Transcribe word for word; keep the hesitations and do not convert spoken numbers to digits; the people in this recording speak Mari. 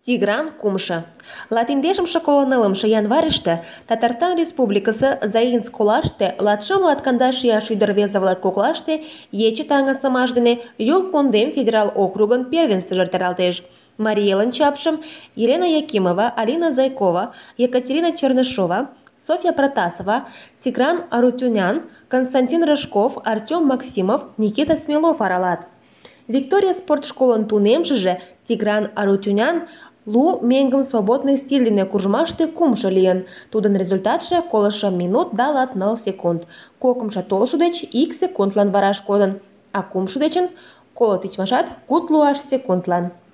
Тигран кумшо. Латиндешымше коло нылымше январьыште Татарстан Республикысы Заинск олаште латшым-латкандаш ияш ӱдыр-рвезе-влак коклаште ече таҥасымаш дене Юл кундем федерал округын первенствыже эртаралтеш. Марий элын чапшым Елена Якимова, Алина Зайкова, Екатерина Чернышова, Софья Протасова, Тигран Арутюнян, Константин Рыжков, Артем Максимов, Никита Смелов аралат. Виктория спортшколын тунемшыже Тигран Арутюнян лу меҥгым свободный стиль дене куржмаште кумшо лийын. Тудын результатше коло шым минут да латныл секунд. Кокымшо толшо деч ик секундлан вараш кодын, а кумшо дечын коло тичмашат кудлуаш секундлан.